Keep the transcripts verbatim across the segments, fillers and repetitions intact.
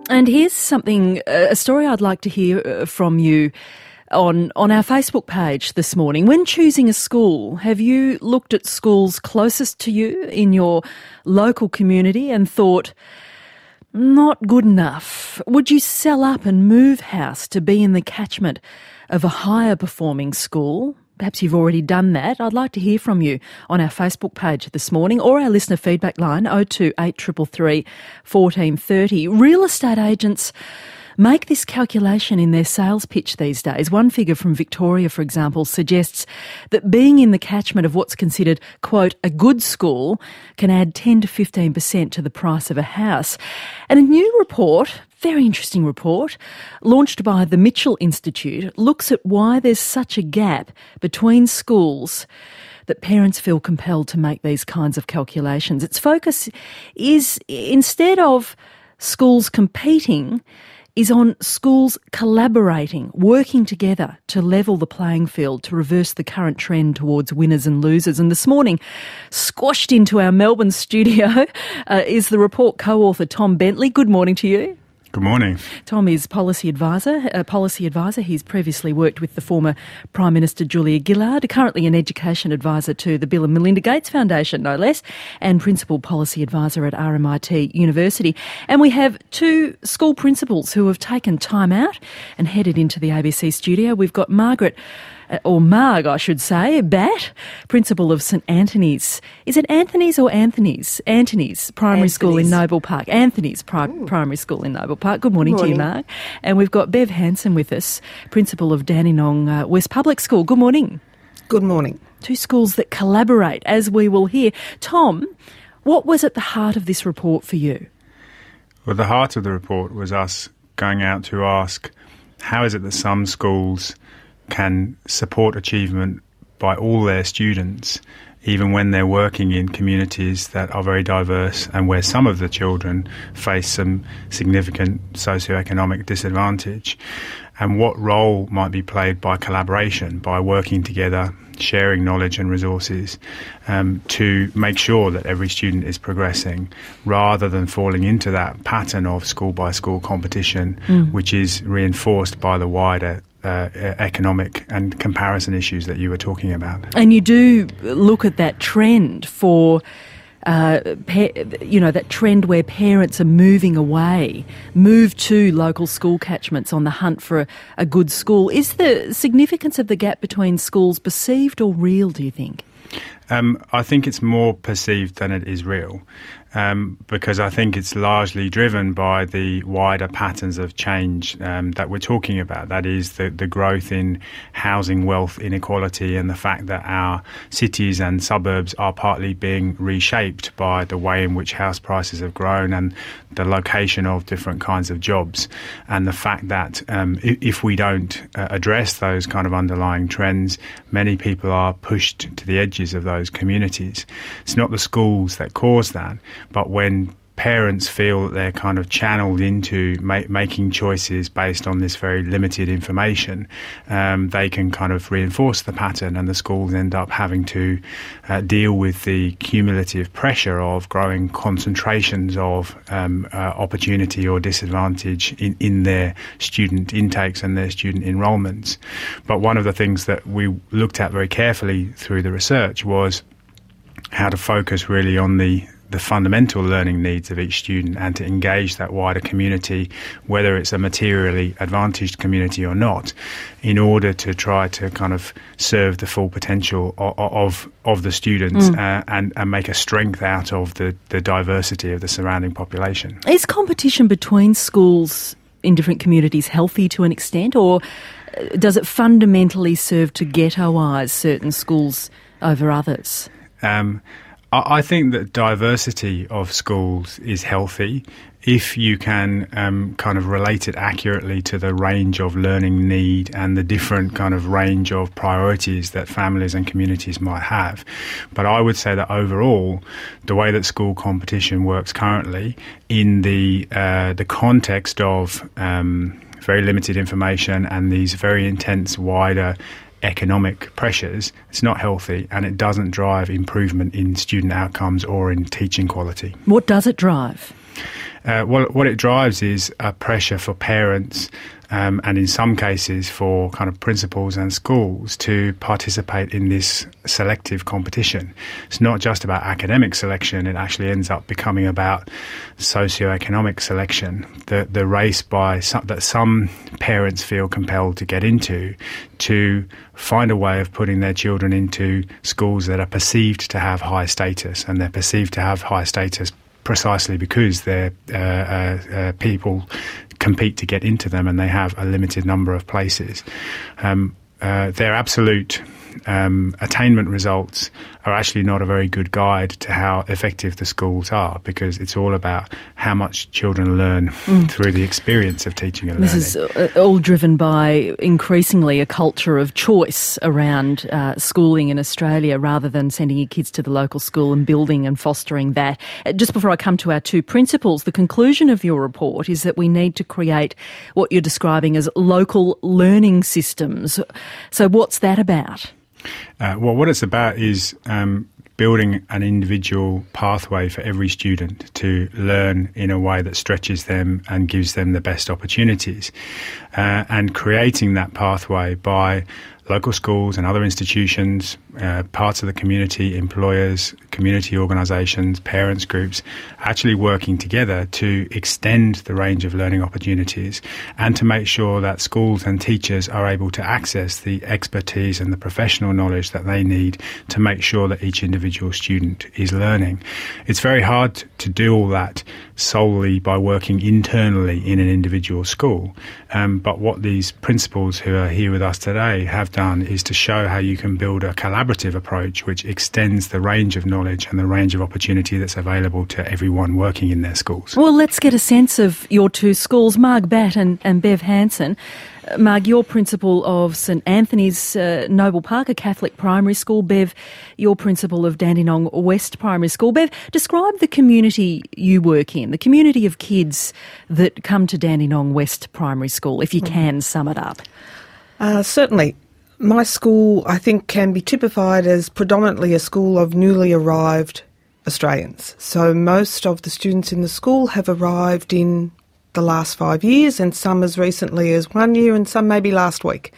And here's something, a story I'd like to hear from you on, on our Facebook page this morning. When choosing a school, have you looked at schools closest to you in your local community and thought, not good enough? Would you sell up and move house to be in the catchment of a higher performing school? Perhaps you've already done that. I'd like to hear from you on our Facebook page this morning or our listener feedback line oh two eight three three, one four three oh. Real estate agents make this calculation in their sales pitch these days. One figure from Victoria, for example, suggests that being in the catchment of what's considered, quote, a good school can add ten to fifteen percent to the price of a house. And a new report, very interesting report, launched by the Mitchell Institute, looks at why there's such a gap between schools that parents feel compelled to make these kinds of calculations. Its focus is, instead of schools competing, is on schools collaborating, working together to level the playing field, to reverse the current trend towards winners and losers. And this morning, squashed into our Melbourne studio, uh, is the report co-author Tom Bentley. Good morning to you. Good morning. Tom is policy advisor. A policy advisor. He's previously worked with the former Prime Minister Julia Gillard, currently an education advisor to the Bill and Melinda Gates Foundation, no less, and principal policy advisor at R M I T University. And we have two school principals who have taken time out and headed into the A B C studio. We've got Margaret, or Marg, I should say, Bat, principal of St Anthony's. Is it Anthony's or Anthony's? Anthony's Primary Anthony's. School in Noble Park. Anthony's Pri- Primary School in Noble Park. Good morning, Good morning. to you, Marg. And we've got Bev Hanson with us, principal of Dandenong uh, West Public School. Good morning. Good morning. Two schools that collaborate, as we will hear. Tom, what was at the heart of this report for you? Well, the heart of the report was us going out to ask, how is it that some schools can support achievement by all their students, even when they're working in communities that are very diverse and where some of the children face some significant socioeconomic disadvantage, and what role might be played by collaboration, by working together, sharing knowledge and resources um, to make sure that every student is progressing, rather than falling into that pattern of school-by-school competition, mm. which is reinforced by the wider Uh, economic and comparison issues that you were talking about. And you do look at that trend for, uh, pa- you know, that trend where parents are moving away, move to local school catchments on the hunt for a, a good school. Is the significance of the gap between schools perceived or real, do you think? Um, I think it's more perceived than it is real, um, because I think it's largely driven by the wider patterns of change um, that we're talking about. That is the, the growth in housing wealth inequality and the fact that our cities and suburbs are partly being reshaped by the way in which house prices have grown and the location of different kinds of jobs, and the fact that um, if, if we don't uh, address those kind of underlying trends, many people are pushed to the edges of those communities. It's not the schools that cause that, but when parents feel that they're kind of channeled into ma- making choices based on this very limited information, um, they can kind of reinforce the pattern, and the schools end up having to uh, deal with the cumulative pressure of growing concentrations of um, uh, opportunity or disadvantage in, in their student intakes and their student enrolments. But one of the things that we looked at very carefully through the research was how to focus really on the the fundamental learning needs of each student and to engage that wider community, whether it's a materially advantaged community or not, in order to try to kind of serve the full potential of of, of the students mm. uh, and, and make a strength out of the, the diversity of the surrounding population. Is competition between schools in different communities healthy to an extent, or does it fundamentally serve to ghettoise certain schools over others? Um, I think that diversity of schools is healthy if you can um, kind of relate it accurately to the range of learning need and the different kind of range of priorities that families and communities might have. But I would say that overall, the way that school competition works currently in the uh, the context of um, very limited information and these very intense wider economic pressures, it's not healthy, and it doesn't drive improvement in student outcomes or in teaching quality. What does it drive? Uh, what, what it drives is a pressure for parents um, and in some cases for kind of principals and schools to participate in this selective competition. It's not just about academic selection, it actually ends up becoming about socioeconomic selection, the, the race by some, that some parents feel compelled to get into to find a way of putting their children into schools that are perceived to have high status, and they're perceived to have high status precisely because they're uh, uh, uh, people compete to get into them and they have a limited number of places. Um, uh, their absolute um, attainment results are actually not a very good guide to how effective the schools are, because it's all about how much children learn mm. through the experience of teaching and this learning. This is all driven by increasingly a culture of choice around uh, schooling in Australia, rather than sending your kids to the local school and building and fostering that. Just before I come to our two principles, the conclusion of your report is that we need to create what you're describing as local learning systems. So what's that about? Uh, well, what it's about is um, building an individual pathway for every student to learn in a way that stretches them and gives them the best opportunities, uh, and creating that pathway by local schools and other institutions, uh, parts of the community, employers, community organisations, parents groups, actually working together to extend the range of learning opportunities and to make sure that schools and teachers are able to access the expertise and the professional knowledge that they need to make sure that each individual student is learning. It's very hard to do all that solely by working internally in an individual school, um, but what these principals who are here with us today have done is to show how you can build a collaborative approach which extends the range of knowledge and the range of opportunity that's available to everyone working in their schools. Well, let's get a sense of your two schools, Marg Batt and, and Bev Hansen. Uh, Marg, you're principal of St Anthony's uh, Noble Park, a Catholic primary school. Bev, you're principal of Dandenong West Primary School. Bev, describe the community you work in, the community of kids that come to Dandenong West Primary School, if you can sum it up. Uh, certainly. My school, I think, can be typified as predominantly a school of newly arrived Australians. So most of the students in the school have arrived in the last five years, and some as recently as one year, and some maybe last week.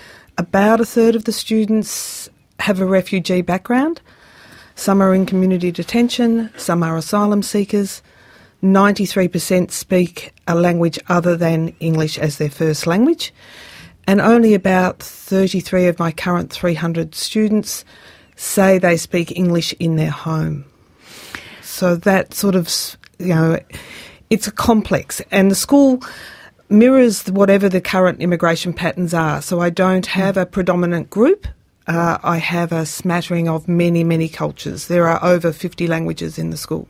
About a third of the students have a refugee background. Some are in community detention, some are asylum seekers. ninety-three percent speak a language other than English as their first language. And only about thirty-three of my current three hundred students say they speak English in their home. So that sort of, you know, it's a complex. And the school mirrors whatever the current immigration patterns are. So I don't have a predominant group. Uh, I have a smattering of many, many cultures. There are over fifty languages in the school.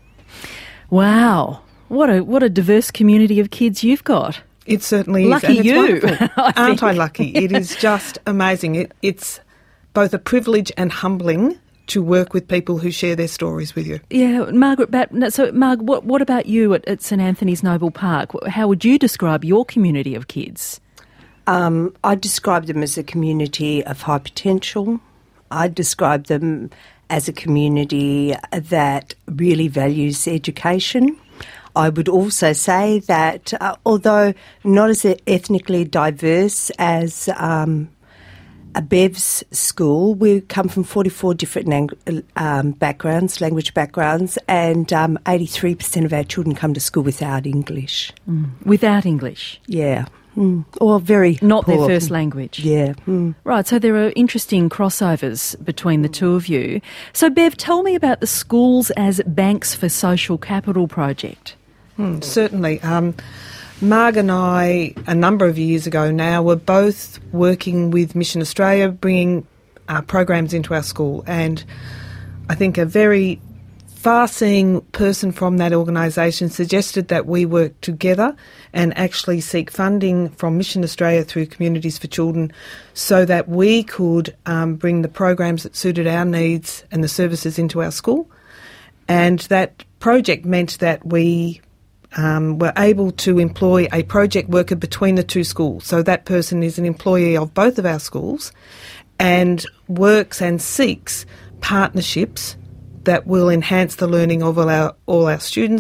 Wow. What a, what a diverse community of kids you've got. It certainly lucky is. And you. it's wonderful. I Aren't I lucky? It is just amazing. It, it's both a privilege and humbling to work with people who share their stories with you. Yeah, Margaret Batt. So, Marg, what, what about you at, at St Anthony's Noble Park? How would you describe your community of kids? Um, I describe them as a community of high potential. I describe them as a community that really values education. I would also say that uh, although not as ethnically diverse as um, a Bev's school, we come from forty-four different lang- um, backgrounds, language backgrounds, and um, eighty-three percent of our children come to school without English. Mm. Without English? Yeah. Mm. Or very Not poor. their first language? Yeah. Mm. Right, so there are interesting crossovers between the two of you. So, Bev, tell me about the Schools as Banks for Social Capital project. Hmm, certainly. Um, Marg and I, a number of years ago now, were both working with Mission Australia, bringing uh, programs into our school. And I think a very far-seeing person from that organisation suggested that we work together and actually seek funding from Mission Australia through Communities for Children so that we could um, bring the programs that suited our needs and the services into our school. And that project meant that we Um, were able to employ a project worker between the two schools. So that person is an employee of both of our schools and works and seeks partnerships that will enhance the learning of all our, all our students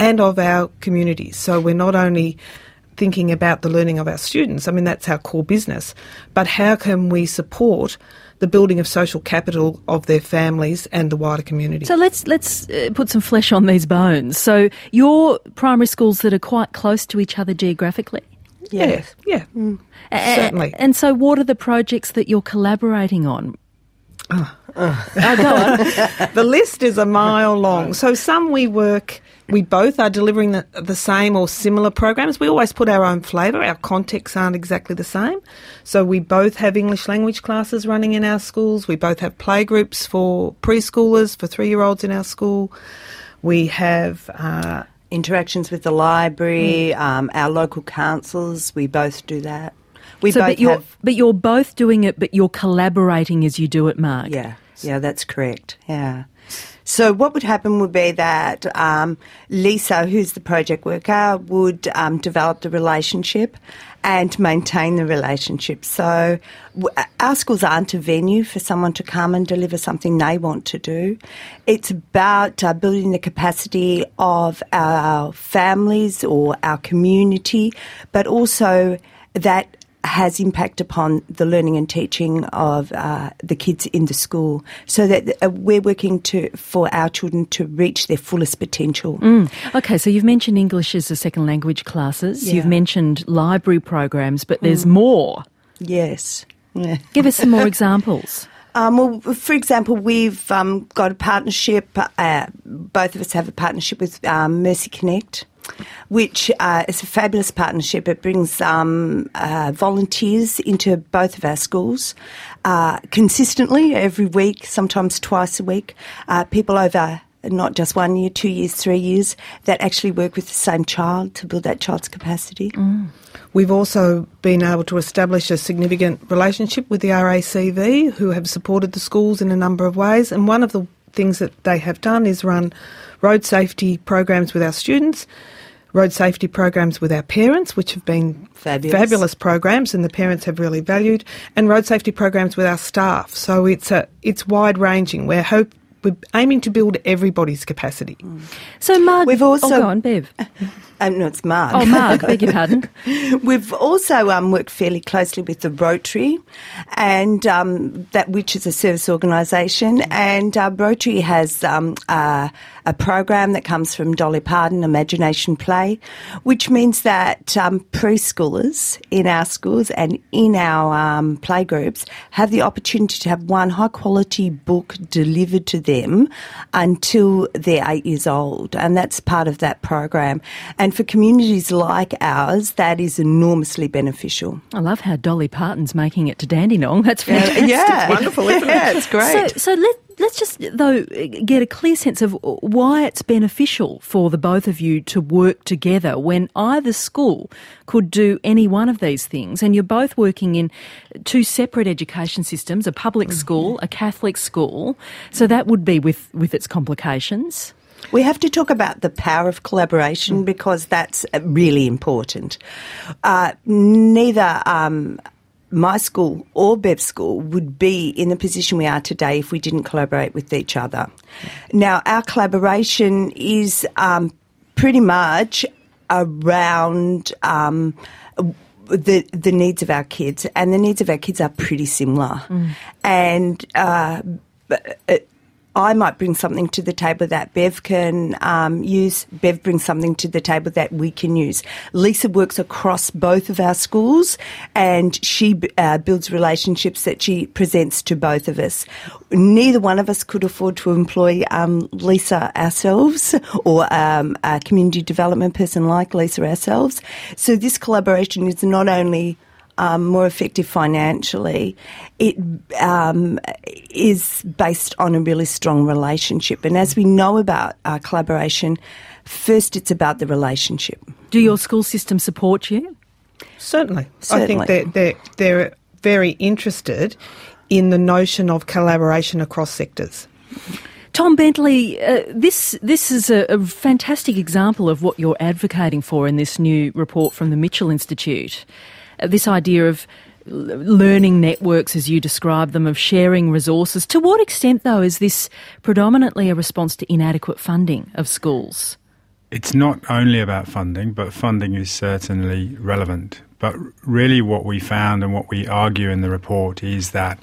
and of our communities. So we're not only thinking about the learning of our students, I mean, that's our core business, but how can we support the building of social capital of their families and the wider community? So let's let's uh, put some flesh on these bones. So your primary schools that are quite close to each other geographically? Yes, yeah, mm. certainly. And so what are the projects that you're collaborating on? Oh, oh go on. The list is a mile long. So some we work, we both are delivering the, the same or similar programs. We always put our own flavour. Our contexts aren't exactly the same. So we both have English language classes running in our schools. We both have playgroups for preschoolers, for three-year-olds in our school. We have... Uh, interactions with the library, mm. um, our local councils, we both do that. We so, both but, you're, have, but you're both doing it, but you're collaborating as you do it, Mark. Yeah, yeah, that's correct, yeah. So what would happen would be that um, Lisa, who's the project worker, would um, develop the relationship and maintain the relationship. So w- our schools aren't a venue for someone to come and deliver something they want to do. It's about uh, building the capacity of our families or our community, but also that has impact upon the learning and teaching of uh, the kids in the school, so that uh, we're working to for our children to reach their fullest potential. Mm. Okay, so you've mentioned English as a second language classes, yeah. You've mentioned library programs, but there's mm. more. Yes. Yeah. Give us some more examples. Um, well, for example, we've um, got a partnership, uh, both of us have a partnership with um, Mercy Connect, which uh, is a fabulous partnership. It brings um, uh, volunteers into both of our schools uh, consistently every week, sometimes twice a week, uh, people over not just one year, two years, three years, that actually work with the same child to build that child's capacity. Mm. We've also been able to establish a significant relationship with the R A C V, who have supported the schools in a number of ways, and one of the things that they have done is run road safety programs with our students, road safety programs with our parents, which have been fabulous, fabulous programs, and the parents have really valued, and road safety programs with our staff. So it's a it's wide ranging. We're hope we're aiming to build everybody's capacity. Mm. So, Mark, we've also oh, go on, Bev. Um, no, it's Mark. Oh, Mark, beg your pardon. We've also um, worked fairly closely with the Rotary, and um, that which is a service organisation, and uh, Rotary has um, uh, a program that comes from Dolly Parton, Imagination Play, which means that um, preschoolers in our schools and in our um, playgroups have the opportunity to have one high-quality book delivered to them until they're eight years old, and that's part of that program. And for communities like ours, that is enormously beneficial. I love how Dolly Parton's making it to Dandenong. That's fantastic. Yeah, it's wonderful, isn't it? Yeah, it's great. So, so let, let's just, though, get a clear sense of why it's beneficial for the both of you to work together when either school could do any one of these things, and you're both working in two separate education systems, a public mm-hmm. school, a Catholic school, so that would be with, with its complications. We have to talk about the power of collaboration because that's really important. Uh, neither um, my school or Bev's school would be in the position we are today if we didn't collaborate with each other. Now, our collaboration is um, pretty much around um, the the needs of our kids, and the needs of our kids are pretty similar. Mm. And uh, it, I might bring something to the table that Bev can um, use. Bev brings something to the table that we can use. Lisa works across both of our schools, and she uh, builds relationships that she presents to both of us. Neither one of us could afford to employ um, Lisa ourselves, or um, a community development person like Lisa ourselves. So this collaboration is not only Um, more effective financially, it um, is based on a really strong relationship. And as we know about our collaboration, first it's about the relationship. Do your school system support you? Certainly. Certainly. I think they're, they're, they're very interested in the notion of collaboration across sectors. Tom Bentley, uh, this this is a, a fantastic example of what you're advocating for in this new report from the Mitchell Institute. This idea of learning networks, as you describe them, of sharing resources. To what extent, though, is this predominantly a response to inadequate funding of schools? It's not only about funding, but funding is certainly relevant. But really what we found and what we argue in the report is that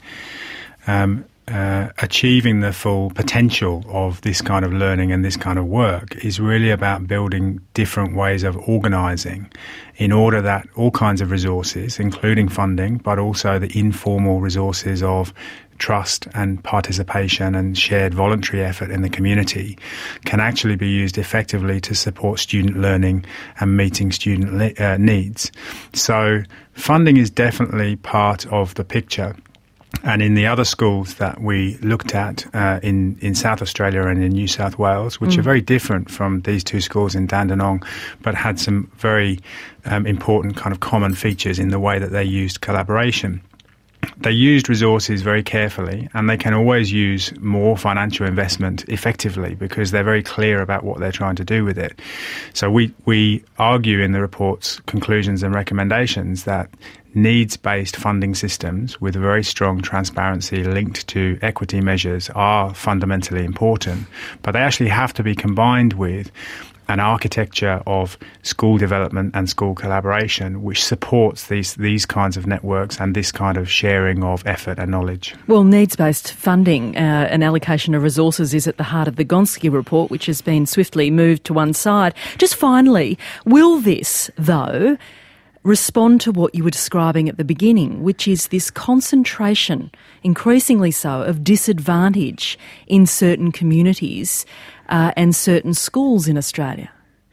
um, uh, achieving the full potential of this kind of learning and this kind of work is really about building different ways of organising in order that all kinds of resources, including funding, but also the informal resources of trust and participation and shared voluntary effort in the community can actually be used effectively to support student learning and meeting student le- uh, needs. So funding is definitely part of the picture. And in the other schools that we looked at uh, in, in South Australia and in New South Wales, which mm. are very different from these two schools in Dandenong, but had some very um, important kind of common features in the way that they used collaboration. They used resources very carefully, and they can always use more financial investment effectively because they're very clear about what they're trying to do with it. So we, we argue in the report's conclusions and recommendations that needs-based funding systems with very strong transparency linked to equity measures are fundamentally important, but they actually have to be combined with an architecture of school development and school collaboration which supports these these kinds of networks and this kind of sharing of effort and knowledge. Well, needs-based funding uh, and allocation of resources is at the heart of the Gonski report, which has been swiftly moved to one side. Just finally, will this, though, respond to what you were describing at the beginning, which is this concentration, increasingly so, of disadvantage in certain communities uh, and certain schools in Australia?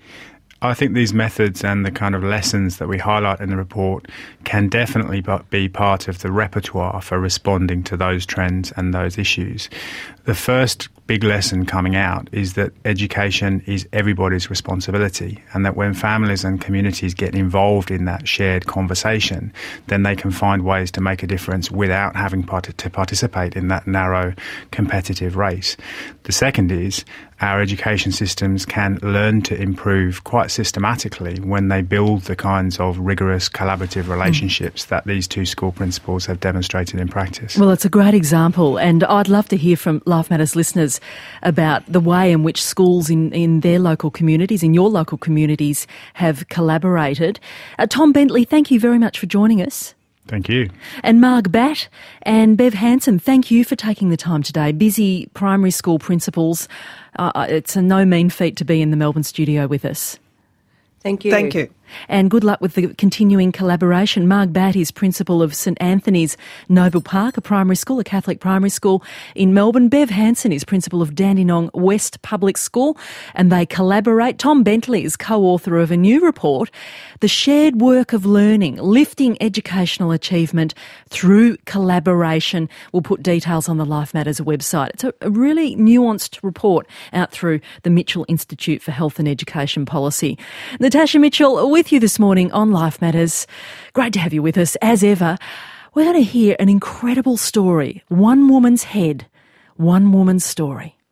I think these methods and the kind of lessons that we highlight in the report can definitely be part of the repertoire for responding to those trends and those issues. The first big lesson coming out is that education is everybody's responsibility, and that when families and communities get involved in that shared conversation, then they can find ways to make a difference without having part- to participate in that narrow competitive race. The second is our education systems can learn to improve quite systematically when they build the kinds of rigorous collaborative relationships mm. that these two school principals have demonstrated in practice. Well, it's a great example, and I'd love to hear from Life Matters listeners about the way in which schools in, in their local communities, in your local communities, have collaborated. Uh, Tom Bentley, thank you very much for joining us. Thank you. And Marg Batt and Bev Hanson, thank you for taking the time today. Busy primary school principals. Uh, it's a no mean feat to be in the Melbourne studio with us. Thank you. Thank you. And good luck with the continuing collaboration. Marg Batt is principal of St Anthony's Noble Park, a primary school, a Catholic primary school in Melbourne. Bev Hanson is principal of Dandenong West Public School, and they collaborate. Tom Bentley is co-author of a new report, The Shared Work of Learning, Lifting Educational Achievement Through Collaboration. We'll put details on the Life Matters website. It's a, a really nuanced report out through the Mitchell Institute for Health and Education Policy. Natasha Mitchell with you this morning on Life Matters. Great to have you with us, as ever. We're going to hear an incredible story. One woman's head, one woman's story.